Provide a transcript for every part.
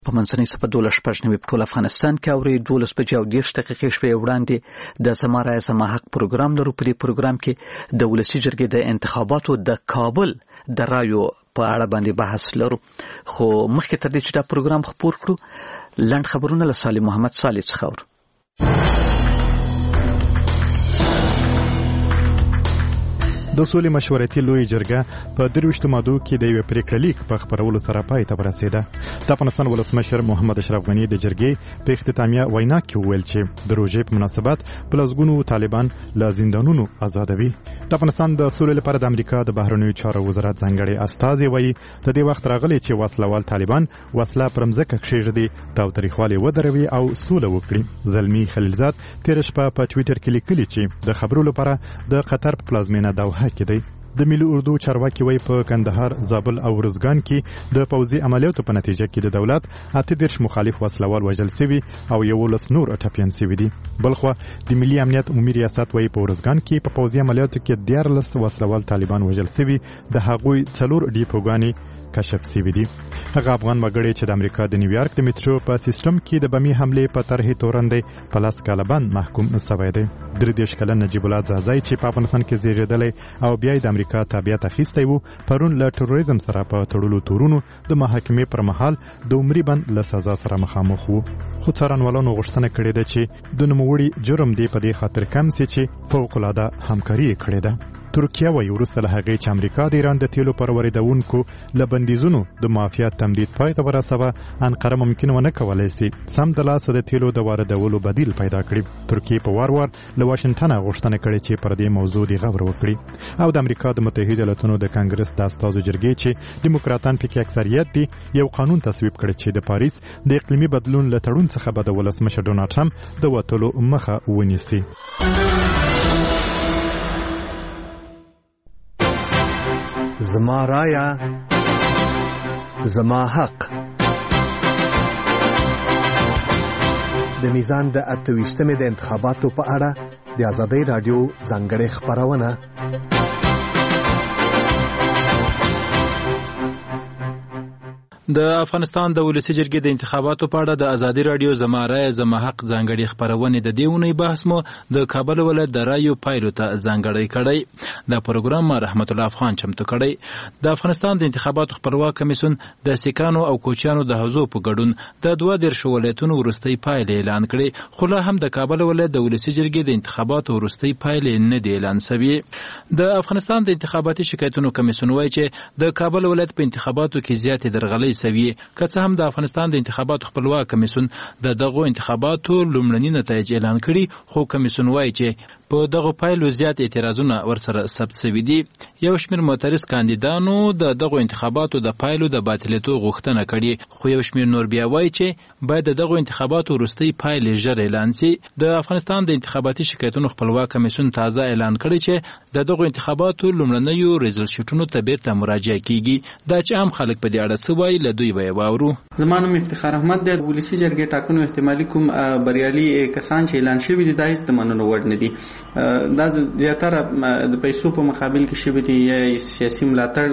په منځنۍ صفه 12:09 په ټول افغانستان کې اوري 12:30 شپې وړاندې د زما رایه زما حق پروګرام لرو. په دې پروګرام کې د ولسي جرګې د انتخاباتو د کابل د رایو په اړه باندې بحث لرو. خو مخکې تر دې چې دا پروګرام خپور کړو لنډ خبرونه له صالح محمد صالح څخه اورو. د سولې مشورتي لوی جرګه په 23 ماده کې د یو پریکړه لیک په خبرولو سره پای ته ورسېده. د افغانستان ولسمشر محمد اشرف غني د جرګې په اختتامیه وینا کې وویل چې د روژې په مناسبت په لسګونو طالبان له زندانونو آزادوي. د افغانستان د سولې لپاره د امریکا د بهرنیو چارو وزارت ځانګړی استازی وایي د دې وخت راغلی چې وسلوال طالبان وسله پر مځکه کښېږدي، تاوتریخوالی ودروي او سوله وکړي. زلمی خلیلزاد تېره شپه په ټویټر کې لیکلي چې د خبرو لپاره د قطر په پلازمینه دوحه کې دی. د ملي اردو چارواکي وایي په کندهار، زابل او ارزګان کې د پوځي عملیاتو په نتیجه کې د دولت 38 مخالف وسلوال وژل شوي او 11 نور ټپیان شوي دي. بلخوا د ملي امنیت عمومي ریاست وایي په ارزګان کې په پوځي عملیاتو کې 14 وسلوال طالبان وژل شوي، د هغوی 4 ډیپوګانې کشف شوي دي. هغه افغان وګړي چې د امریکا د نیویارک د میټرو په سیستم کې د بمي حملې په طرحې تورندې په 10 کاله باندې محکوم شوی دی. 33 کلن نجیب الله زازای چې په افغانستان کې زیږیدلی او بیا د امریکا تابعیت اخیستی وو، پرون له تروریزم سره په تړلو تورونو د محاکمې پر مهال د عمري بند له سزا سره مخامخ وو. خو څارنوالانو غوښتنه کړې ده چې د نوموړي جرم دی په دې خاطر کم سي چې فوق العاده همکاري کړې ده. ترکیه وایي وروسته له هغې چې امریکا د ایران د تیلو پر واردونکو له بندیزونو د معافیت تمدید پای ته ورسوه، انقره ممکن ونه کولی سي سم د لاسه د تیلو د واردولو بدیل پیدا کړي. ترکیه په وار له واشنګټن غوښتنه کړې چې پر دې موضوع د غور وکړي. او د امریکا د متحده ایالاتونو د کانګرس د استازو جرګې چې دیموکراتان پکې اکثریت دي یو قانون تصویب کړ چې د پاریس د اقلیمي بدلون له تړون څخه به د ولسمشر ډونالډ ټرمپ د وتلو مخه ونیسي. زما رایه زما حق. د میزان د 28مې د انتخاباتو په اړه د آزادۍ رادیو ځانګړې خبرونه. د افغانستان د ولسي جرګې د انتخاباتو په اړه د ازادي رادیو زما رایه زما حق ځانګړي خبرونه د دیونی بحث مو د کابل ولایت د رایو پایلو ته ځانګړی کړی. دا پروګرام رحمت الله افغان چمتو کړی. د افغانستان د انتخاباتو خپلواک کمیسیون د سیکانو او کوچیانو د حوزو په ګډون د 22 ولایتونو وروستۍ پایلې اعلان کړي، خو لا هم د کابل ولایت د ولسي جرګې د انتخاباتو وروستۍ پایلې نه دي اعلان شوي. د افغانستان د انتخاباتي شکایتونو کمیسیون وایي چې د کابل ولایت په انتخاباتو کې زیاتې درغلۍ سوي، که څه هم د افغانستان د انتخاباتو خپلواک کمیسیون د دغو انتخاباتو لومړني نتایج اعلان کړي، خو کمیسیون وایي چې په دغه پایلو زیات اعتراضونه ورسره ثبت شوي دي. یو شمېر معترض کاندیدانو د دغو انتخاباتو د پایلو د باطلېدو غوښتنه کړې، خو یو شمېر نور بیا وایي چې باید د دغو انتخاباتو وروستۍ پایلې ژر اعلان شي. د افغانستان د انتخاباتي شکایتونو خپلواک کمیسیون تازه اعلان کړی چې د دغو انتخاباتو لومړنیو ریزلټ شیټونو ته بیرته مراجعه کیږي. دا چې عام خلک په دې اړه څه وایي له دوی به واورو. زما نوم افتخار احمد دی. ولسي جرګې ټاکنو احتمالي کوم بریالي کسان چې اعلان شوي دي دا هیڅ د منلو وړ نه دي. دا زیاتره د پیسو په مقابل کې شوي دي یا سیاسي ملاتړ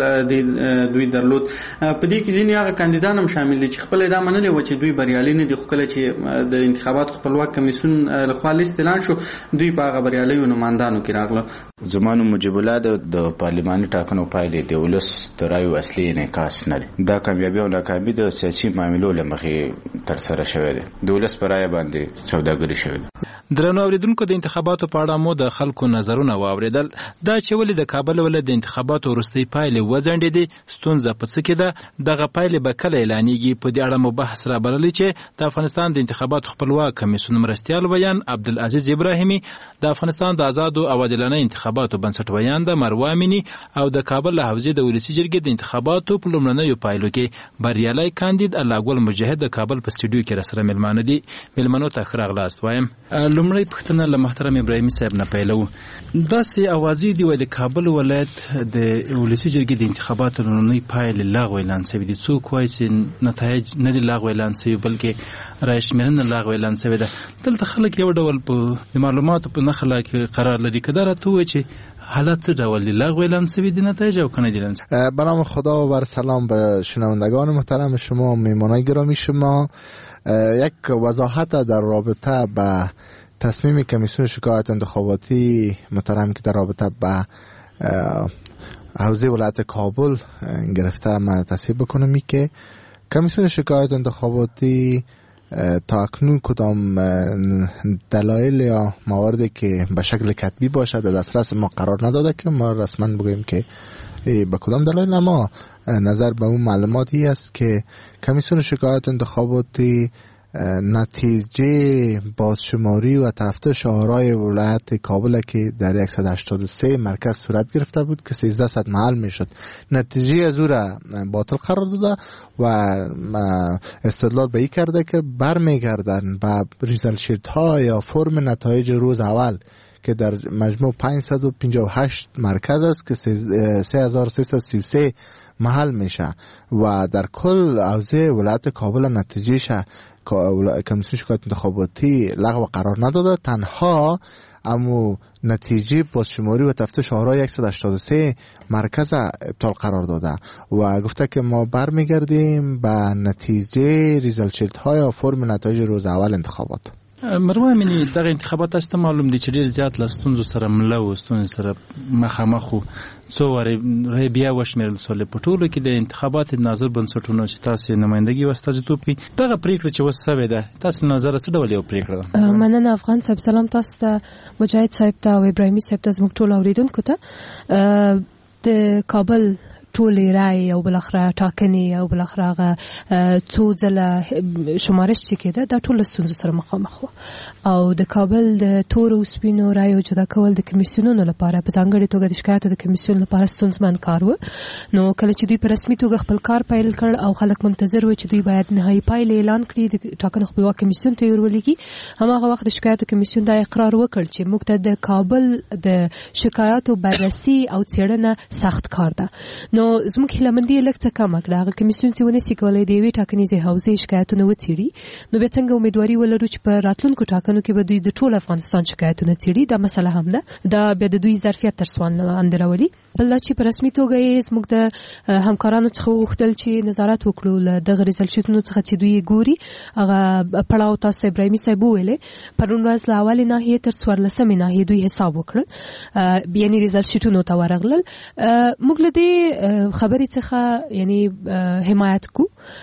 دوی درلود. په دې کې ځینې هغه کاندیدان هم شامل دي چې خپل دا منلي و چې دوی بریالي نه دي، خو کله چې د انتخاباتو خپلواک کمیسیون لخوا لیست اعلان شو دوی په هغه بریالیو نمایندانو کې راغله. زما نوم مجیب الله دی. د پارلماني ټاکنو پایلې د ولس د رایو اصلي انعکاس نه دی. دا کامیابي او ناکامي د سیاسي معاملو له مخې ترسره شوې ده. د ولس په رایه باندې سوداګري شوې ده. درنو اوریدونکو، د انتخاباتو په اړه مو د خلکو نظرونه واوریدل. دا چې ولې د کابل ولایت د انتخاباتو وروستۍ پایلې وځنډېدې، ستونزه په څه کې ده، دغه پایلې به کله اعلانېږي، په دې اړه مو بحث رابللی چې د افغانستان د انتخاباتو خپلواک کمیسیون مرستیال ویان عبدالعزیز ابراهیمي، د افغانستان د آزادو او عادلانه انتخاباتو بنسټ ویان د مروه امینی او د کابل له حوزې د ولسي جرګې د انتخاباتو په لومړنیو پایلو کې بریالی کاندید الله ګل مجاهد د کابل په سټوډیو کې راسره مېلمانه دي. مېلمنو ته ښه راغلاست وایم. لومړی پوښتنه له محترم ابراهیمي صاحب نه پیلوو. داسې اوازې دي وایي د کابل ولایت د ولسي جرګې د انتخاباتو لومړنۍ پایلې لغوه اعلان شوي دي. څوک وایي چې نتایج نه دي لغوه اعلان شوي بلکې رایې شمېرنه لغوه اعلان شوې ده. دلته خلک یو ډول په معلوماتو په نښه کې قرار لري. که دا راته ووایي چې حالت چه ډول دي؟ لغو اعلان شوی دی نتایج او کنه دی؟ به نام خدا و بر سلام به شنوندگان محترم شما، میهمانان گرامی شما. یک وضاحت در رابطه به تصمیم کمیسیون شکایت انتخاباتی محترم که در رابطه به حوزه ولایت کابل گرفته من تصحیح بکنم که کمیسیون شکایت انتخاباتی تا اکنون کدام دلایل یا مواردی که به شکل کتبی باشد در دسترس ما قرار نداده که ما رسما بگوییم که به کدام دلایل. اما نظر به اون معلوماتی است که کمیسیون شکایت انتخاباتی نتیجه بازشماری و تفتیش آرای ولایت کابل که در 183 مرکز صورت گرفته بود که 1300 محل میشد، نتیجه از او را باطل قرار داده و استدلال به این کرده که برمیگردن به ریزالت شیت ها یا فرم نتایج روز اول که در مجموع 558 مرکز است که 3333 محل میشه و در کل حوزه ولایت کابل نتیجهش کمیسیون شکایت انتخاباتی لغو قرار نداده، تنها امو نتیجه بازشماری و تفتیش آرای 183 مرکز ابطال قرار داده و گفته که ما برمیگردیم به نتیجه ریزالت شیت های و فرم نتایج روز اول انتخابات. مروه امینی دغه انتخابات است معلوم دي چې ډیر زیات لستونزو سره مله وستون سره مخامخو څو وری بیا وشمیرل سول په ټولو کې د انتخابات ناظر بنسټونو چې تاسو نمائندګي واستازیتوب کوي دغه پریکړه چې وسوي ده تاسو نظر څه ډول یو پریکړه ده؟ مننه افغان صاحب، سلام تاسو ته، مجاهد صاحب ته او ابراهیمي صاحب ته زموږ ټول اوریدونکو ته. د کابل ټولې رای او بلخره ټاکنې او بلخره څو ځله شمارش چې کېده دا ټول ستونزو سره مخامخ وو او د کابل د تور او سپینو رایو جدا کول د کمیسیونونو لپاره په ځانګړې توګه د شکایتو د کمیسیون لپاره ستونزمن کار و. نو کله چې دوی په رسمي توګه خپل کار پیل کړ او خلک منتظر و چې دوی باید نهایي پایلې اعلان کړي د ټاکنو خپلواک کمیسیون ته ورولېږي، هماغه وخت د شکایتو کمیسیون دا اقرار وکړ چې موږ ته د کابل د شکایتو بررسي او څېړنه سخت کار ده. نو زموږ هیلهمندي لږ څه کمه کړه، هغه کمیسیون چې ونسي کولی د یوې ټاکنیزې حوزې شکایتونه وڅېړي، نو بیا څنګه امیدواري ولرو چې په راتلونکو ټاکنو کې به دوی د ټول افغانستان شکایتونه څېړي؟ دا مسله هم ده، دا بیا د دوی ظرفیت تر سوال لاندې راولي. بل دا چې په رسمي توګه یې زموږ د همکارانو څخه وغوښتل چې نظارت وکړو له دغه ریزالت شیټونو څخه چې دوی ګوري. هغه پړاو تاسو ابراهیمي صاحب وویلې پرون ورځ له اولې ناحیې تر 14مې ناحیې دوی حساب وکړل، یعنې ریزالت شیټونو ته ورغلل. موږ له دې خبرې څخه یعنی حمایت کو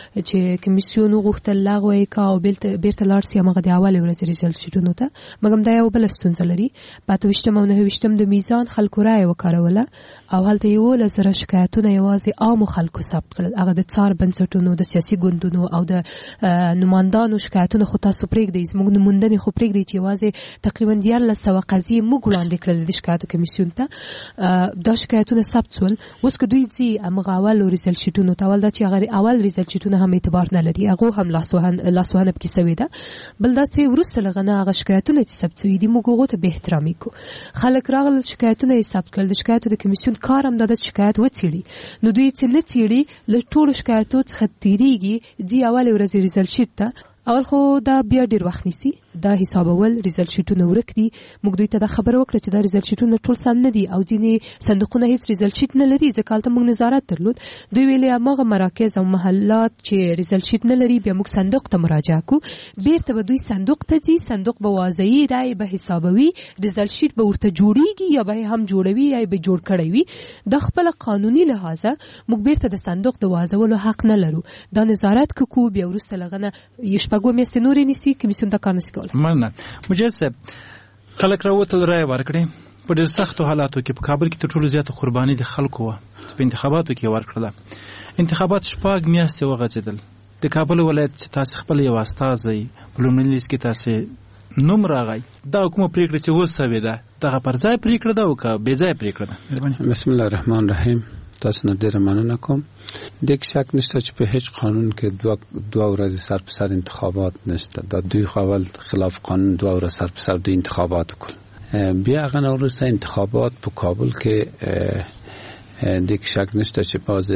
چې کمیسیون وغوښتل لغوه یې کا او بیرته لاړ سي هغه د اولې ورځې ریزالت شیټونو ته، مګر دا یو بل ستونزه لري. په 28 او 29 د میزان خلکو رایه وکاروله او هلته 11,000 شکایتونه یوازې عامو خلکو ثبت کړل. هغه د څار بنسټونو، د سیاسي ګوندونو او د نمایندانو شکایتونه خو تاسو پرېږدئ، زموږ نموندنې خو پرېږدئ چې یوازې تقریبا 1400 قضیې موږ وړاندې کړل د شکایتو کمیسیون ته. دا شکایتونه ثبت شول. اوس که دوی ځي همغه اول ریزالت شیټونو ته، اول دا چې هغه اول ریزالت شیټونه هم اعتبار نه لري، هغه هم لاسوهنه پکې سوې ده. بل دا چې وروسته له هغه نه هغه شکایتونه چې ثبت شوي دي موږ هغو ته بې احترامي کوو. خلک راغلل شکایتونه یې ثبت کړل، د شکایتو د کمیسیون کار هم دا ده چې شکایت وڅېړي. نو دوی چې نه څېړي له ټولو شکایتو څخه تېرېږي، ځي اولې ورځې ریزالت شیټ ته. اول خو دا بیا ډیر وخت نیسي، دا حسابول ریزالت شیټونه ورک دي. موږ دوی ته دا خبره وکړه چې دا ریزالت شیټونه ټول سم نه دي او ځینې صندوقونه هیڅ ریزالت شیټ نه لري، ځکه هلته موږ نظارت درلود. دوی ویلې هماغه مراکز او محلات چې ریزالت شیټ نه لري بیا موږ صندوق ته مراجعه کوو، بیرته به دوی صندوق ته ځي، صندوق به واضحي رایې به حسابوي، ریزالت شیټ به ورته جوړیږي یا به هم جوړوي یا به جوړ کړی وي. د خپل قانوني لحاظه موږ بیرته د صندوق د واضحولو حق نه لرو. دا نظارت کوو، بیا وروسته له هغه نه شپږو میاشتې نورې نیسي، کمیسیون دا کار نشي کولی. مننه. مجاهد صاحب، خلک راوتل رایه ورکړې په ډېر سختو حالاتو کې. په کابل کې تر ټولو زیاته قرباني د خلکو وه چې په انتخاباتو کې ورکړله. انتخابات 4 میاشتې وغځېدل. د کابل ولایت چې تاسو خپل یو استازی په لومړي لیست کې تاسو نوم راغی، دا کومه پریکړه چې وسوې ده دغه پر ځای پریکړه ده او که بې ځای پریکړه ده؟ بسم الله الرحمن الرحیم. تاسو نه ډیره مننه کوم. د شک نشته چې په هیڅ قانون کې دوه ورځې سر په سر انتخابات نشته. دا دوی خپل خلاف قانون 2 ورځې سر په سر د انتخابات وکړ. بیا هغه وروسته انتخابات په کابل کې د شک نشته چې باز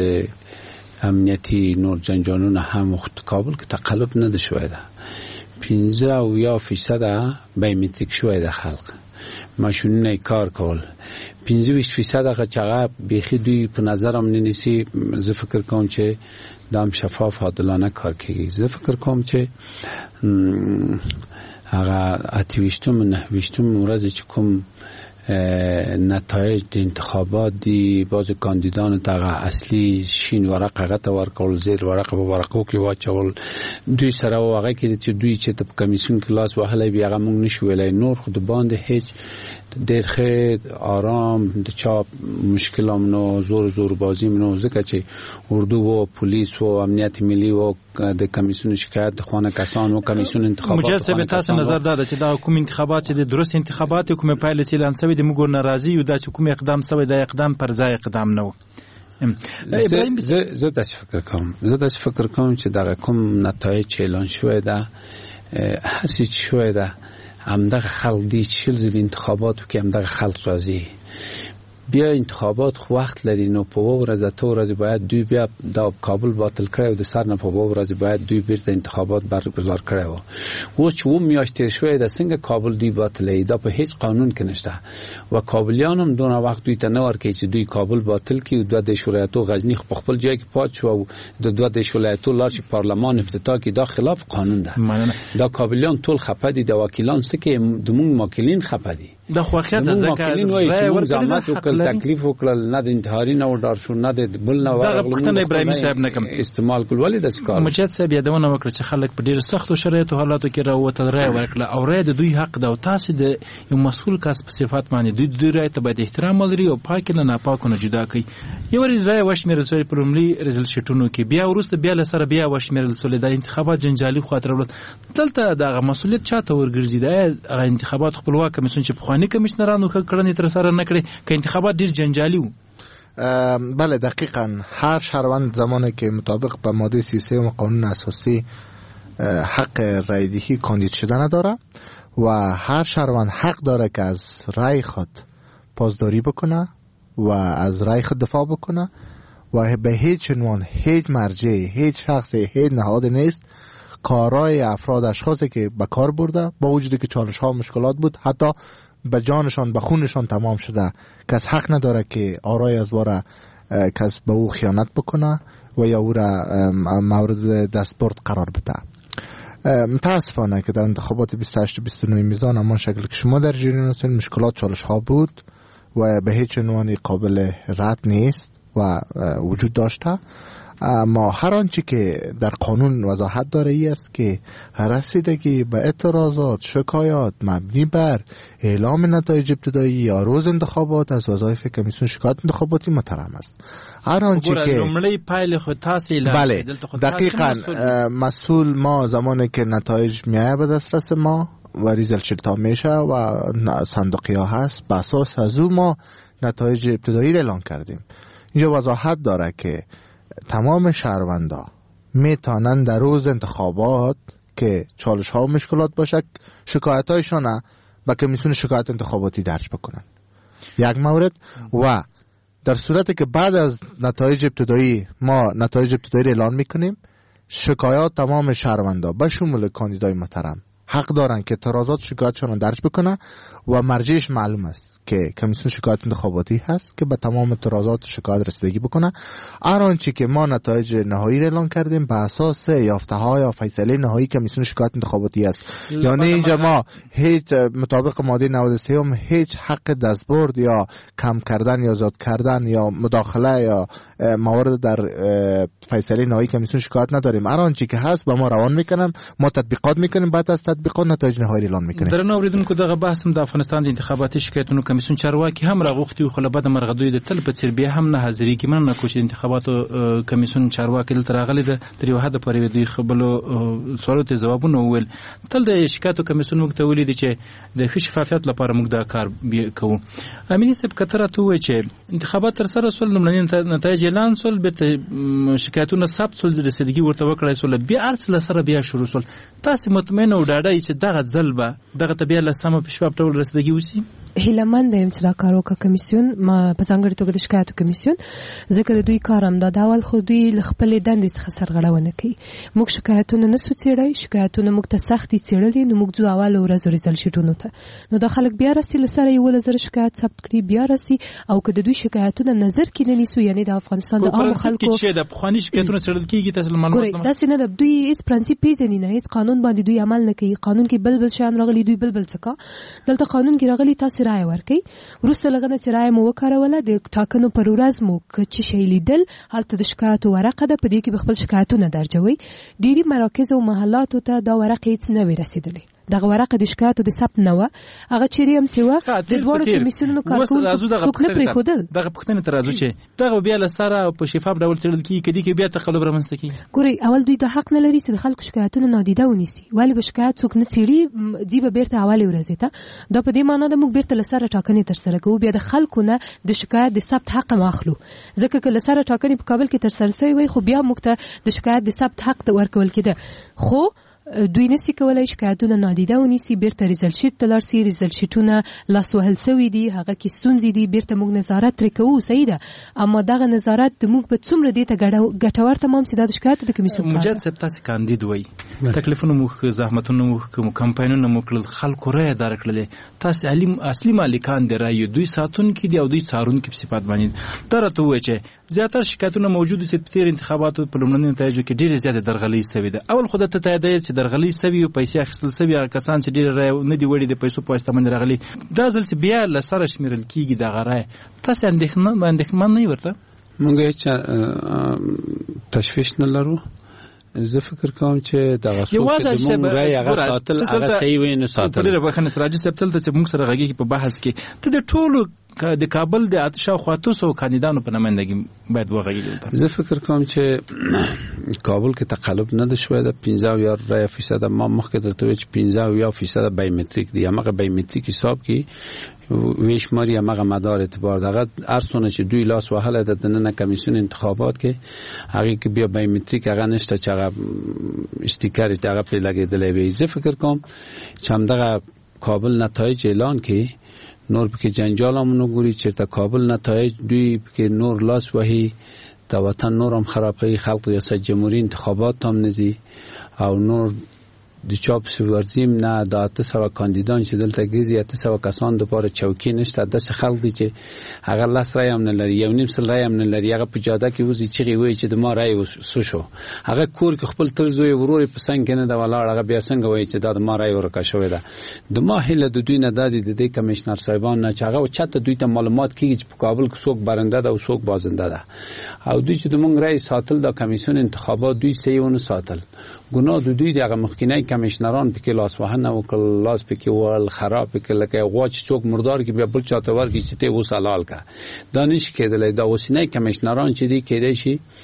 امنیتی نور جنجالونه هم وخت کابل کې تقلب نه شوی ده. 15% بایومتریک شوی ده خلق. ماشینونه کار کول 25% هغه چې هغه بیخي دوی په نظرم نه نیسي. زه فکر کوم چې دام شفاف عادلانه کار کوي. زه فکر کوم چې هغه 28 ورځ چې کوم نتایج د انتخابات دی باز کاندیدان ته اصلي شین ورقه هغه ته ورکول زیر ورقه په ورقو کې واچول دوی سره هغه کې چې دوی چې په کمیسیون کلاس وهله بیا هغه موږ نشو ویلای نور خود باندې هیڅ ډېر ښه آرام د چاپ مشکلامونو زور بازی منو ځکه چې اردو و پولیس و امنیت ملی و د کمیسیون شکایت د خوانه کسان و کمیسیون انتخابات مجرد څه تاسو نظر دا چې دا کوم انتخابات چې د درست انتخابات کومه پایله چې اعلان شوی د موږ ناراضي یو دا چې کوم اقدام شوی د اقدام پر ځای اقدام نه و. زه داسې فکر کوم چې دا کوم نتایج چې اعلان شوی دا هر څه شوی دا همدغه خلق دی چې د انتخاباتو کې همدغه خلق راځي. بیا انتخابات خو وخت لري نو په ورځ د تو ورځ باید دوی بیا د کابل باطل کړي او د سر نه په ورځ باید دوی بیرته انتخابات برگزار کړي و. او چې و میاشتې شوی د څنګه کابل دوی باطلې دا په هیڅ قانون کې نشته و کابلیان هم دونه وخت دوی ته نه ورکړي چې دوی کابل باطل کړي. دوه د شورایتو غزنی خو خپل ځای کې پات شو او د دوه د شورایتو لار چې پارلمان افتتاح کې دا خلاف قانون ده. دا کابلیان ټول خپه دي د وکیلان سکه د موږ موکلین خپه دي. د خوخه د ځکه رای ورکړل تکلیف وکړل نه د انتحاري نه ودار شو نه د بل نه ورغلل ابراهيمي صاحب نه کوم استعمال کول ولې د ښکار مجید صاحب یادونه وکړه چې خلک په ډیر سختو شرایطو حالاتو کې راوته رای ورکړل او رای د دوی حق ده او تاسو د یو مسؤل کس په صفات باندې دوی رای ته باید احترام ولري او پاک نه ناپاکونه جدا کوي. یو رای وشمیرل سوی په لومړي رزلټ شټونو کې بیا ورسته بیا لسره بیا وشمیرل سوی د انتخابات جنجالي خاطر ولت دلته د مسؤلیت چاته ورګرځي د انتخابات خپلواک کمیسیون چې په خواني کمشنرانو کړنې تر سره نه کړي که انتخابات ډیر جنجالي وو. بله دقیقاً هر شهروند زمانی که مطابق با ماده 33 قانون اساسی حق رایدهی کاندید شدن داره و هر شهروند حق داره که از رای خود پاسداری بکنه و از رای خود دفاع بکنه و به هیچ عنوان هیچ مرجع هیچ شخصی هیچ نهاد نیست کارای افراد اشخاصی که به کار برده با وجودی که چالش ها مشکلات بود حتی به جانشان به خونشان تمام شده کس حق نداره که آرای از واره کس به او خیانت بکنه و یا او را مورد دستبرد قرار بده. متاسفانه که در انتخابات 28-29 میزان اما شکل که شما در جریان هستید مشکلات چالش ها بود و به هیچ عنوانی قابل رد نیست و وجود داشته. ما هر آنچه که در قانون وضاحت داره ای است که رسیدگی به اعتراضات شکایات مبنی بر اعلام نتایج ابتدایی یا روز انتخابات از وظایف کمیسیون شکایت انتخاباتی محترم است. هر آنچه که بله دقیقاً مسئول ما زمانی که نتایج میایه به دسترس ما و ریزل شرطا میشه و صندوقی ها هست به اساس از او ما نتایج ابتدایی اعلان کردیم. اینجا وضاحت داره که تمام شهروندا میتونن در روز انتخابات که چالش ها و مشکلات باشه شکایت هایشان به کمیسیون شکایت انتخاباتی درج بکنن. یک مورد و در صورتی که بعد از نتایج ابتدایی ما نتایج ابتدایی اعلان میکنیم شکایات تمام شهروندا به شمول کاندیدای محترم حق دارن که اعتراضات شکایتشون درج بکنه و مرجعش معلوم است که کمیسیون شکایت انتخاباتی هست که به تمام اعتراضات شکایت رسیدگی بکنه. هر آنچه که ما نتایج نهایی اعلان کردیم به اساس یافته‌ها یا فیصله نهایی کمیسیون شکایت انتخاباتی است. یعنی اینجا ما هیچ مطابق ماده 93 هم هیچ حق دستبرد یا کم کردن یا زیاد کردن یا مداخله یا موارد در فیصله نهایی کمیسیون شکایت نداریم. هر آنچه که هست با ما روان میکنن ما تطبیقات میکنیم بعد از تطبیقات نتایج نهایی اعلان میکنیم. درنو اوریدونکو دغه بحث هم د افغانستان د انتخاباتي شکایتونو کمیسیون چارواکي هم راغوښتي خو له بده مرغه دوی د تل په څیر بیا هم نه حاضرې کې مننه کوي چې انتخاباتو کمیسیون چارواکي دلته راغلي د یو حد پورې د خپلو سوالو ته ځوابونه وویل. تل د شکایتو کمیسیون موږ ته ویلي دي چې د ښه شفافیت لپاره موږ دا کار کوو. امینی صاحب کتره ته وایي چې انتخابات تر سره سول لومړني نتایج اعلان سول به شکایتونه ثبت سول رسیدګي ورته وکړای سول بیا ارڅ سره بیا شروع سول. تاسو مطمئن او ډاډه چې دغه ځل به دغه طبيعه له سم په شفاف ډول رسیدګي وسی؟ هیلمند یم چې دا کار وکړه کمیسیون ما په ځانګړي توګه د شکایتو کمیسیون ځکه د دوی کار هم دا اول خو دوی له خپلې دندې څخه سرغړونه کوي موږ شکایتونه نسو څېړی شکایتونه موږ ته سختي څېړلي نو موږ ځو اول ورځ ریزل شیټونو ته نو دا خلک بیا راسي له سره 11,000 شکایت ثبت کړي بیا راسي او که د دوی شکایتونه نظر کې نه نیسو یعنی د افغانستان د عام خلکو چې د پخواني شکایتونه څېړل کیږي تاسو معلومات دا څنګه د دوی هیڅ پرنسپ پیژني نه هیڅ قانون باندې دوی عمل نه کوي قانون کې بل شان راغلي دوی بل څه دلته قانون کې راغلي تاسو رائے ورکړئ وروسته لغنه چې رائے مو وکړوله د ټاکنو پر ورځ مو چې شی لیدل هلته د شکایتو ورقه ده په دې کې خپل شکایتونه درجوي ډيري مراکز او محلاتو ته دا ورقه هیڅ نه ورسېدلې دغه ورقه د شکایتو د ثبت نه و هغه چیرې هم چې و د دوه کمیسیونونو کارکونکو څوک نه پریښودل دغه پښتنه تر راځو چې دغه بیا له سره په شفاف ډول څېړل کیږي کدي کې بیا تقلب رامنځته کیږي ګوري اول دوی د حق نه لري چې د خلکو شکایتونه نادیده ونیسي ولی به شکایت څوک نه څېړي جیبه بیرته حواله ورځي ته دا په دې معنی ده موږ بیرته لسره ټاکنې تر سره کوو بیا د خلکو نه د شکایت د ثبت حق ماخلو ځکه چې لسره ټاکنې په کابل کې تر سره شوی وي خو بیا موږ ته د شکایت د ثبت حق ورکول کېده خو دوی نسی کولای شکایتونه نادیده ونیسي بیرته ریزل شیټ تلار سي ریزل شیټونه لاس وهل سوي دي هغه کې ستونزې دي بیرته موږ نظارت تر کوو صحیح ده اما دغه نظارت د موږ په څومره دي ته ګټور تمام سي د شکایت د کمیسیون مجد سب تاسو کاندید وای تکلیفونه مو زحمتونه مو کمپاینونه مو کړل خلکو رای دار کړل تاسو علم اصلي مالکان دی رای دوی ساتون کې دی او دوی څارون کې په صفات باندې درته وای چې زیاتره شکایتونه موجود دي چې په تیر انتخاباتو په لومړني نتایجو کې ډېر زیات درغلي سوي ده اول خدای ته تایید چې درغلي سوي او پیسې اخیستل سوي هغه کسان چې ډېر رای نه دی وړي د پیسو په واسطه باندې راغلي دا ځل چې بیا لسره شمیرل کیږي د غرای تاسو اندېښمن نه ورته موږ هیڅ تشویش نه لرو زه فکر کوم چې دغه څوک د موږ رای هغه ساتل هغه صحیح وي نه ساتل لري بخنه سراج سپتل ته موږ سره غږی په بحث کې ته د ټولو د کابل د اتشا خاطوسو کاندیدانو په نمائندګي باید وغږیږي زه فکر کوم چې کابل کې تقلب نه د شوی د 15% ما مخکې درته چې 15% بایومتریک دی هغه بایومتریک حساب کې ویشماری هغه مدار اعتبار دغه ارسونه چې دوی لاس وهله د دننه کمیسیون انتخابات کې هغه کې بیا بایومتریک هغه نشته چې هغه استیکر هغه په لګیدلې وي زه فکر کوم چې همدغه کابل نتایج اعلان کې نور پکې جنجال هم نه ګوري چې تا کابل نتایج دوی پکې نور لاس وهي د وطن نور هم خرابوي خلق ریاست جمهوریت انتخابات هم نزي او نور د چاپ سورزیم نه د 800 کاندیدان چې دلته ګرځي 800 کسان د پاره چوکۍ نشته د خلک دي چې هغه لاس رای هم نه لري یو نیم سل رای هم نه لري هغه په جاده کې وځي چې وایي چې د ما رای وسو شو هغه کور کې خپل تر زوی ورور په څنګه کې نه دا ولاړ هغه بیا څنګه وایي چې دا د ما رای ورکا شوې ده د ما هله د دوی نه د دې کمشنر صاحبان نه چې هغه چاته دوی ته معلومات کیږي چې په کابل کې څوک برنده ده او څوک بازنده ده او دوی چې د مونږ رای ساتل د کمیسیون انتخابات دوی سیونه ساتل ګناه د دوی دغه مخکینی کمشنران پکې لاس وهنه وکړ لاس پکې ول خراب پکې لکه غواچ څوک مردار کې بیا بل چاته ورګي چې ته وسالال کا دانش کېدلې دا اوسنی کمشنران چې دی کېدای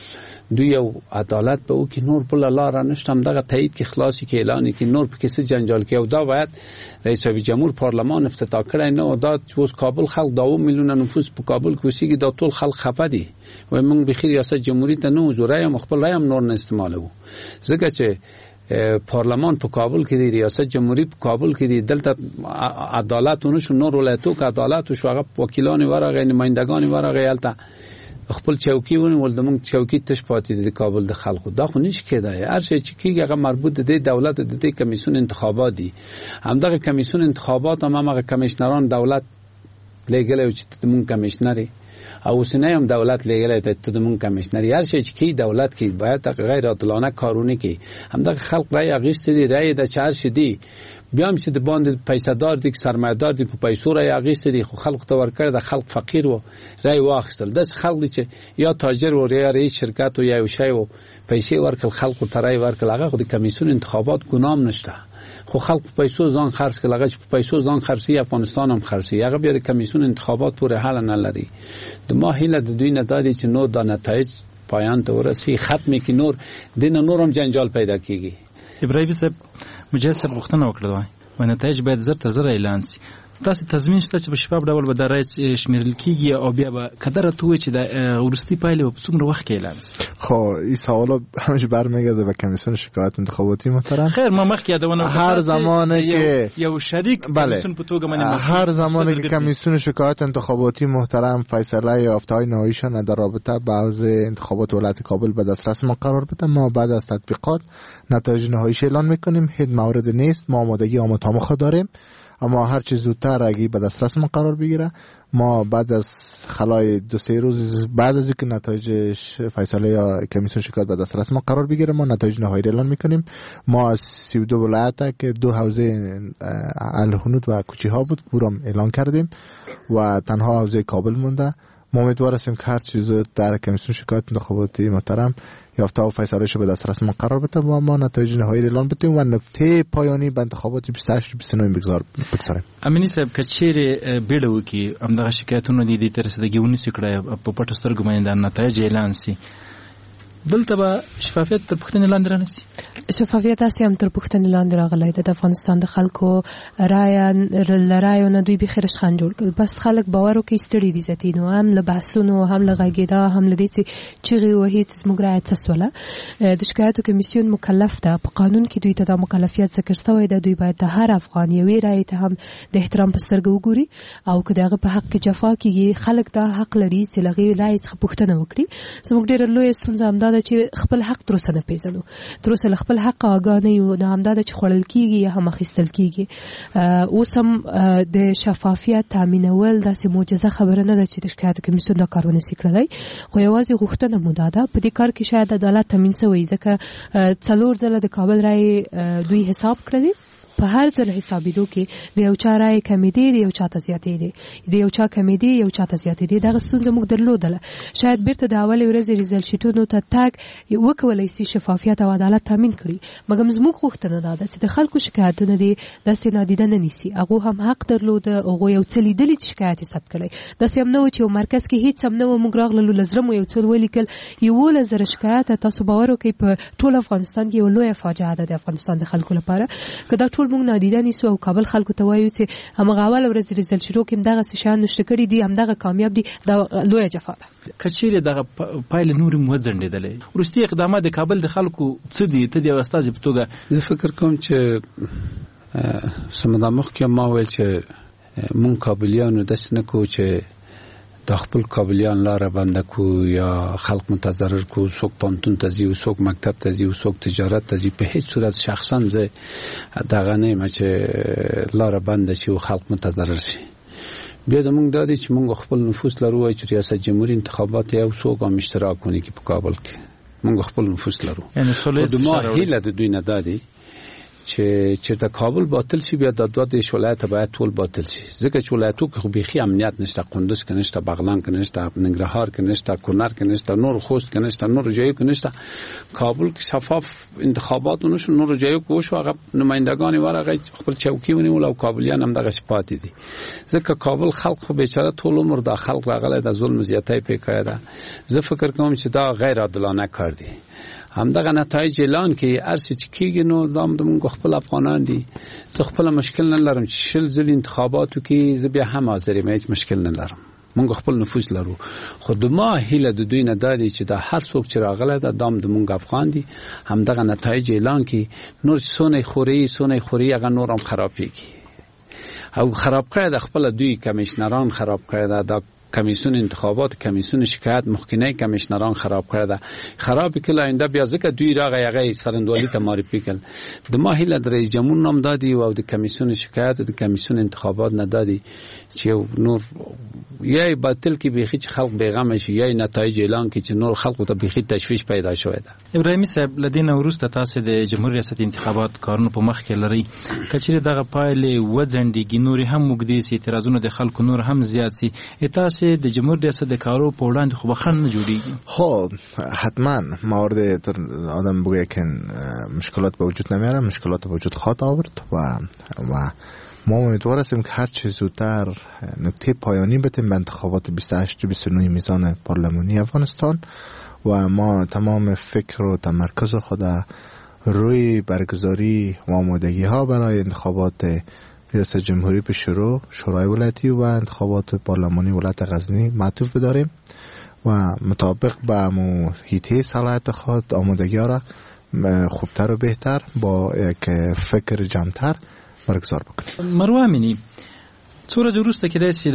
شي دوی یو عدالت به او کې نور په لاره نشته دغه تایید کې خلاصي کې اعلان کې نور پکې څه جنجال کې او دا باید رئیس جمهور پارلمان افتتاح کړی نه او دا اوس کابل خلک 2 میلیون نفوس په کابل کې اوسېږي دا ټول خلک خپه دي وای موږ به خیر ریاست جمهوریت ته نو زورای خپل رایم نور نه استعمالو ځکه چې پارلمان په کابل کې دی ریاست جمهوریت په کابل کې دی دلته عدالتونه شو نور ولایتو کې عدالت شو هغه وکیلان ورغه نمائندگان ورغه یالته خپل چوکۍ ول د موږ چوکۍ تش پاتې د کابل د خلکو دا خو نش کېدای هر شي چې کیږي هغه مربوط د دولت د کمیسیون انتخابات دي همدغه کمیسیون انتخابات هم هغه کمیشنران دولت لګلې چې موږ کمیشنري او اوسنی هم دولت لګلې ته د مونږ کمیشنر هر شي چې دولت کې باید غیر عادلانه کارونه کوي همدغه خلک رای اغیست دي رای د چار شدي بیا هم چې د باندې پیسادار دي سرمایه‌دار دي په پیسو رای اغیست دي خو خلک ته ورکړه د خلک فقیر وو رای واخیستل د خلک دي چې یا تاجر و یا رئیس شرکت او یا شی وو پیسې ورکړل خلکو ته رای ورکړل هغه خو د کمیسیون انتخابات ګنام نشته خو خلک په پیسو ځان خرڅ کړل هغه په پیسو ځان خرڅي افغانستان هم خرڅي هغه بیا د کمیسیون انتخابات پورې حل نه لري د ما هیله د دوی نه دادي چې نور د نتایج پایان ته ورسي ختمه کې نور دین نورم جنجال پیدا کیږي ابراهیم صاحب مجاز صاحب وختونه وکړه و نتایج باید زر تر زر اعلان شي تاسو تضمین شته چې په شفاف ډول به د رای شمیرل کیږي او بیا به کدر ته وي چې د ورستي پایلې په څومره وخت کې اعلان شي؟ خو این سوالا همیشه برمیگرده به کمیسیون شکایت انتخاباتی محترم. خیر ما مخکې یادونه هر زمانی که یو شریک کمیسیون په توګه باندې هر زمانی که کمیسیون شکایت انتخاباتی محترم فیصله یافته‌های نهاییشان در رابطه با حوزه انتخابات ولایت کابل به دسترس ما قرار بده، ما بعد از تطبیقات نتایج نهاییش اعلان میکنیم. هیچ مورد نیست، ما آمادگی آموخته داریم، اما هر چیز زودتر اگه به دسترس ما قرار بگیره ما بعد از خلای 2-3 روز بعد از اینکه نتایج فیصله یا کمیسیون شکایت به دسترس ما قرار بگیره ما نتایج نهایی اعلان میکنیم. ما از 32 ولایت که 2 حوزه الهنود و کوچی ها بود پورم اعلان کردیم و تنها حوزه کابل مونده. ما امیدوار هستیم که هر چیز در کمیسیون شکایت انتخاباتی محترم یافته و فیصله‌اش به دسترس ما قرار بده و ما نتایج نهایی اعلان بدیم و نقطه پایانی به انتخابات 28-29 بگذاریم. امینی صاحب کچېره بیړو کې همدغه شکایتونه دي تر رسیدګي ونیسي کړه په پټو سترګو باندې د نتایج اعلان سي دلته به شفافیت تر پوښتنې لاندې رانیسي. شفافیت هسې هم تر پوښتنې لاندې راغلی د افغانستان د خلکو رایو نه دوی بیخي رشخند جوړ کړل. بس خلک باور وکړي ستړي دي ذاتینو هم له بحثونو هم له غږېدا هم له دې چې چغې وهي چې زموږ رایه څه سوله. د شکایتو کمیسیون مکلف ده په قانون کې دوی ته دا مکلفیت ذکر شوی ده. دوی باید د هر افغان یوې رایې ته هم د احترام په سترګه وګوري او که د هغه په حق کې جفا کېږي خلک دا حق لري چې له هغې رایې څخه پوښتنه وکړي. زموږ ډېره لویه ستونزه همدا ده چې خپل حق تر اوسه نه پیژنو، تر اوسه له خپل حق آګاه نه یو. دا همدا ده چې خوړل کېږي یا هم اخیستل کېږي. اوس هم د شفافیت تامینول داسې معجزه خبره نه ده چې د شکایت کمیسیون دا کار ونسي کړلی، خو یوازې غوښتنه مو دا ده. په دې کار کې شاید عدالت تامین شوی ځکه 4 ځله د کابل رایې دوی حساب کړلې. په هر ځل حسابېدو کې د یو چا رایې کمې دي د یو چا ته زیاتې دي، د یو چا کمې دي یو چا ته زیاتې دي. دغه ستونزه موږ درلودله. شاید بیرته د اولې ورځې ریزلټ شیټونو ته تګ وکولی سي شفافیت او عدالت تامین کړي، مګر زموږ غوښتنه دا ده چې د خلکو شکایتونه دي داسې نادیده نه نیسي. هغو هم حق درلوده، هغو یو څه لیدلي چې شکایت یې ثبت کړی. داسې هم نه و چې یو مرکز کې هېڅ هم نه و، موږ راغللو له زړه مو یو څه ولیکل 11,000 شکایت. تاسو باور وکړئ په ټول افغانستان کې یو لویه فاجعه ده د افغانستان د خلکو لپاره. که دا ټول موږ نادیده نیسو او کابل خلکو ته وایو چې همغه اول ورځ ریزلټ شروع کې همدغسې شیان نشته کړي دي، همدغه کامیاب دي، دا لویه جفا ده. که چیرې دغه پایله نورې هم وځنډېدلې وروستي اقدامات د کابل د خلکو څه دي؟ ته د یو استازي په توګه زه فکر کوم چې سمدا مخکې ما ویل چې مونږ کابلیانو داسې نه کوو چې د خپل کابلیان لاره بنده کو یا خلق متضرر کو، څوک پانتون ته ځي، څوک مکتب ته ځي، څوک تجارت ته ځي. په هیڅ صورت شخصا زه دغه نه یم چې لاره بنده شي او خلق متضرر شي. بیا د مونږ دا دی چې مونږ خپل نفوس لرو چې ریاست جمهوری انتخابات یو څوک هم اشتراک ونی کی په کابل کې. مونږ خپل نفوس لرو. یعنی د ما هیله د دوی نه دادی چې د کابل باطل شي بیا د 2 ولایت باید ټول باطل شي. ځکه چې ولایتو کې خو بيخي امنیت نشته، قندوز کې نشته، بغلان کې نشته، ننګرهار کې نشته، کونړ کې نشته، نور خوست کې نشته، نور جایو کې نشته. کابل کې شفاف انتخابات ونشو، نور جایو کې وشو، هغه نمائندگان ورغه خپل چوکي ونیول او کابلیان هم دغه شپاتې دي. ځکه کابل خلق خو بیچاره ټول عمر د خلق راغله د ظلم زیاتې پکې ده. زه فکر کوم چې دا غیر عادلانه کار دی. همدغه نتایج اعلان کې ارڅ چې کېږي نو دام د موږ خپل افغانان دي. ته خپل مشکل نه لرم چې شل ځل انتخاباتو کې زه بیا هم حاضر یم، هیڅ مشکل نه لرم. موږ خپل نفوذ لرو. خو د ما هیله د دوی نه دادي چې د هر څوک چې راغله د دام د موږ افغان دي. همدغه نتایج اعلان کې نور سونه خوري هغه نور هم خرابېږي او خراب کړی د خپل دوی کمیشنران خراب کړی د کمیسیون انتخابات، کمیسیون شکایت مخکنی کمیشنران خراب کړی. خراب کړي آینده بیا ځکه دوی راغی سرندوالي ته معرفي کړل. د ما هیله د رئیس جمهور نام دادي او د کمیسیون شکایت د کمیسیون انتخابات نه دادي چې نور یا باطل کې بيخي چې خلک بیغمه شي یا نتایج اعلان کې چې نور خلکو ته بيخي تشویش پیدا شوی ده. ابراهیمي صاحب لدین وروسته تاسو د جمهوریت ریاست انتخابات کارونه په مخ کې لري. کچېره دغه پایلې وځنډيږي نور هم مګدي سي اعتراضونه د خلکو نور هم زیات سي. تاسو د جمهوریت ریاست د کارو په وړاندې خو بخښنه نه جوړیږي. خب حتما موارد آدم بگه که مشکلات به وجود نمیاره، مشکلات به وجود خواهد آورد و ما امیدوار هستیم که هر چه زودتر نکته پایانی بتیم به انتخابات 28-29 میزان پارلمانی افغانستان و ما تمام فکر و تمرکز خود روی برگزاری و آمادگی ها برای انتخابات ریاست جمهوری به شورای ولایتی و انتخابات پارلمانی ولایت غزنی معطوف بداریم و مطابق با هیته صلاحیت خود آمادگی را خوبتر و بهتر با یک فکر جمعتر برگزار بکنیم. مروه امینی څو ورځې وروسته کېدای شي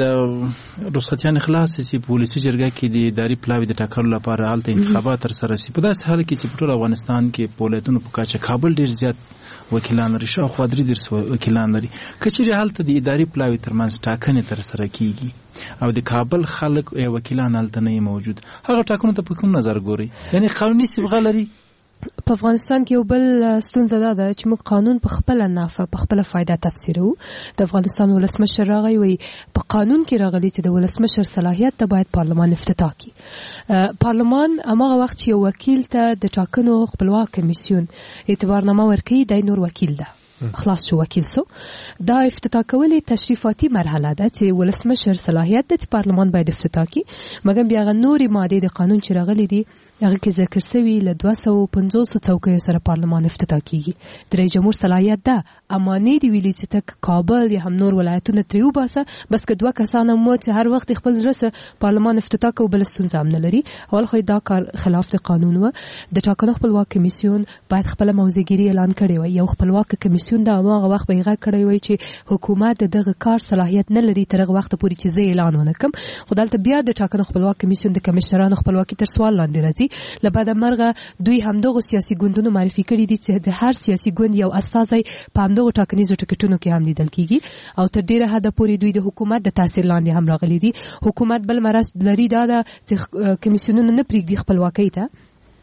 د رخصتیان خلاص شي په ولسي جرګه کې د اداري پلاوي د ټاکلو لپاره هلته انتخابات ترسره شي. په داسې حال کې چې په ټول افغانستان کې په ولایتونو په کچه کابل ډېر زیات وکیلان لري، شاوخوا 3 وکیلان لري. که چیرې هلته د اداري پلاوي ترمنځ ټاکنې ترسره کیږي او د کابل خلک یا وکیلان هلته نه موجود، هغه ټاکنو ته په کوم نظر ګوري؟ یعنی قانوني صبغه لري؟ په افغانستان کې یو بل ستونزه ده چې موږ قانون په خپل نافع په خپل فائدہ تفسیرو. د افغانستان ولسمشر راغی وي په قانون کې راغلی چې د ولسمشر صلاحیت ته باید پارلمان افتتاح کړي. پارلمان هغه وخت چې یو وکیل ته د ټاکنو خپلواک کمیسیون اعتبارنامه ورکړي د نور وکیل ده خلاص شو وکیل سو. دا افتتاح کولې تشریفاتي مرحله ده چې ولسمشر صلاحیت د پارلمان باید افتتاح کړي، مګر بیا نوري ماده د قانون چې راغلي دي هغه کې ذکر شوی له 250 څوکیو سره پارلمان افتتاح کیږي. د رئیس جمهور صلاحیت ده اما نه دی ویلي چې تک کابل یا هم نور ولایتونه تریو باسه بس که 2 کسانه مو چې هر وخت خپل زړه پارلمان افتتاح کوي بل ستونزه هم نه لري. اول خو دا کار خلاف د قانون و. د ټاکنو خپلواک کمیسیون باید خپل موضوعګيري اعلان کړي وي. یو خپلواک کمیسیون دا هغه وخت به یې کړی وي چې حکومت دغه کار صلاحیت نه لري تر هغه وخت پورې چې زه اعلان ونکم. خدالته بیا د ټاکنو خپلواک کمیسیون د کمشنرانو خپلواکي تر سوال لاندې راځي. لبعد مرغه دوی همدغه سیاسي ګوندونو معرفي کړي دي چې د هر سیاسي ګوند یو استازي په همدغه ټاکنیزو ټکټونو کې هم لیدل کیږي او تر ډیره حد پورې دوی د حکومت د تاثیر لاندې هم راغلي دي. حکومت بل مرز لري دا چې کمیسیونونه نه پریږدي خپلواکۍ ته.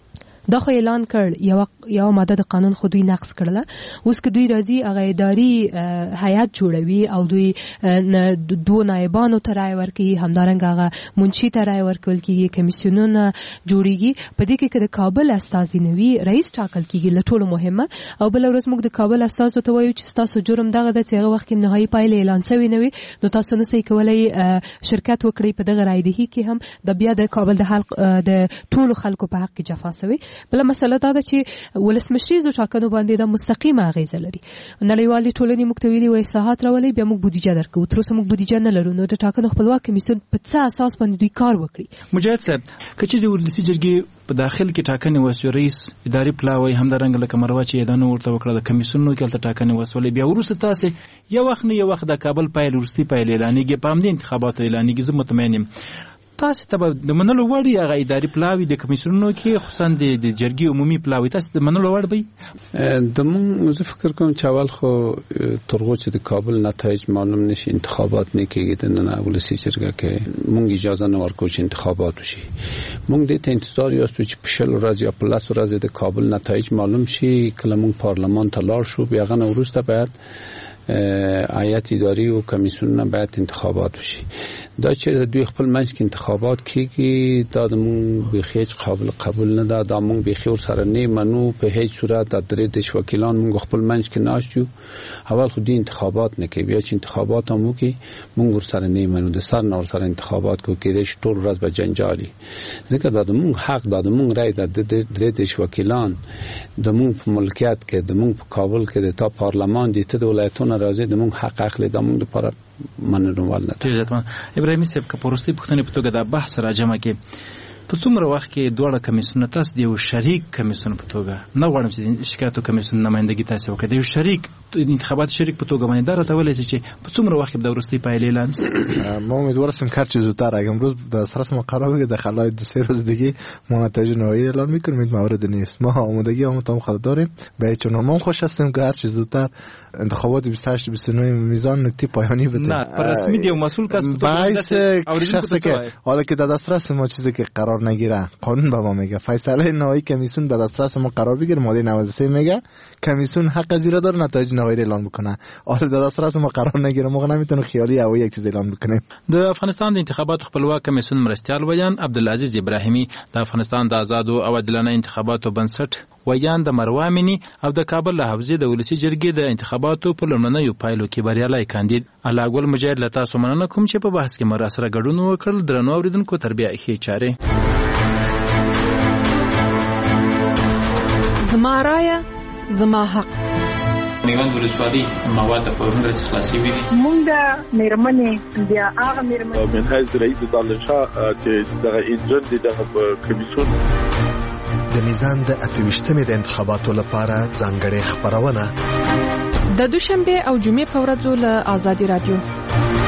دا خو اعلان کړ یو ماده د قانون خو دوی نقض کړله. اوس که دوی راځي هغه اداري هیئت جوړوي او دوی 2 نایبانو ته رای ورکوي، همدارنګه هغه منشي ته رای ورکول کیږي، کمیسیونونه جوړیږي. په دې کې که د کابل استازي نه وي رئیس ټاکل کیږي له ټولو مهمه. او بل ورځ موږ د کابل استازو ته وایو چې تاسو جرم دغه د چې هغه وخت کې نهایي پایله اعلان شوی نه وي نو تاسو نه سئ کولای شرکت وکړئ په دغه رایدهي کې هم د بیا د کابل د حق د ټولو خلکو په حق کې جفا شوی. بل مسله دا ده چې ولسمشریزو ټاکنو باندې د مستقیمه اغیزه لري. نړیوالې ټولنې موږ ته ویلي وای اصلاحات راولي بیا موږ بودیجه درکو، تر اوسه موږ بودیجه نه لرو. نو د ټاکنو خپلواک کمیسیون په څه اساس باندې دوی کار وکړي؟ مجاهد صاحب کچې د ولسي جرګې په داخل کې ټاکنې وسو، رئیس اداري پلاوی همدارنګه لکه مروه چې ادانه ورته وکړه د کمیسیونونو کې تل ټاکنې وسولې، بیا ورسته تاسو یو وخت د کابل پایل ورستي پایل اعلانېږي په همدې انتخاباتو اعلانېږي. زه مطمئن یم تاسو ته د منلو وړ هغه اداري پلاوی د کمیسیونونو کې خصوصا د جرګې عمومي پلاوی تاسو د منلو وړ وي؟ د مونږ فکر کوم چې اول خو ترغو چې د کابل نتایج معلوم نشي انتخابات نه کېږي د نه ولسي جرګه کې مونږ اجازه نه ورکوو چې انتخابات وشي. مونږ د ته انتظار یاستو چې په 10 ورځې یا په 10 ورځې د کابل نتایج معلوم شي. کله مونږ پارلمان ته لاړ شو بیا غن وروسته باید هیئت اداري او کمیسیونونه باید انتخابات وشي. دا چې دوی خپل منځ کې انتخابات کیږي دا د مونږ به هیڅ قابل قبول نه ده. دا مونږ به خیر سره نه منو په هیڅ صورت. د درې د وکیلان مونږ خپل منځ کې ناشو اول خو دې انتخابات نه کوي، بیا چې انتخابات هم وکي مونږ سره نه منو د سر نور سره انتخابات کوي چې ټول ورځ به جنجالي. ځکه دا د مونږ حق دا د مونږ رائے د درې د وکیلان د مونږ په ملکیت کې د مونږ په کابل کې د تا پارلمان دي ته د ولایتونو راځي د مونږ حق اخلي د مونږ لپاره مننوال نه ده. ابراهیمي صاحب که پرستی پښتنې په توګه د بحث راجمه کې په څومره وخت کې دوه کمیسیونونه تاسو د یو شریک کمیسیون په توګه نه غواړم چې شکایتو کمیسیون نمائندګي تاسو وکړئ د یو شریک انتخابات شریک په توګه باندې دا راته ولې چې په څومره وخت کې د ورستي پایلې اعلان ما امیدوار هستم که چیزی زودتر اگه امروز در سراسر قرار بگیره در خلال 2-3 روز دیگه ما نتایج نهایی اعلان میکنیم. این مورد نیست. ما آمادگی هم خود داریم به چون ما خوش هستیم که هر چیز زودتر انتخابات 28 29 میزان نکته پایانی بده. نه پر رسمی دی مسئول کس باعث شخصی که حالا که در دسترس ما چیزی که قرار نگیره قانون به ما میگه فیصله نهایی کمیسیون در دسترس ما قرار بگیره. ماده 93 میگه کمیسیون حق زیرا داره نتایج نهایی اعلان بکنه. حالا در دسترس ما قرار نگیره ما نمیتونیم خیالی او یک چیز اعلان بکنیم. د افغانستان د انتخاباتو خپلواک کمیسیون مرستیال ویان عبدالعزیز ابراهیمی د افغانستان د آزاد او عادلانه انتخاباتو بنسټ ویان د مروه امینی او د کابل له حوزې د ولسي جرګې د انتخاباتو په لومړنیو پایلو کې بریالی کاندید الله ګل مجاهد له تاسو مننه کوم چې په بحث کې مر سره ګډون وکړل. درنو اوریدونکو تربیه ښې چارې. زما رایه زما حق. میوند ولسوالۍ مواد په پرون ورځ خلاصي وي. مونږ د میرمنې بیا هغه میرمنې منهج رئیس دالشاه چې دغه انجن دي دغه کمیسیون د میزان د 28مې د انتخاباتو لپاره ځانګړې خبرونه د دوشنبه او جمعې په ورځو له آزادي رادیو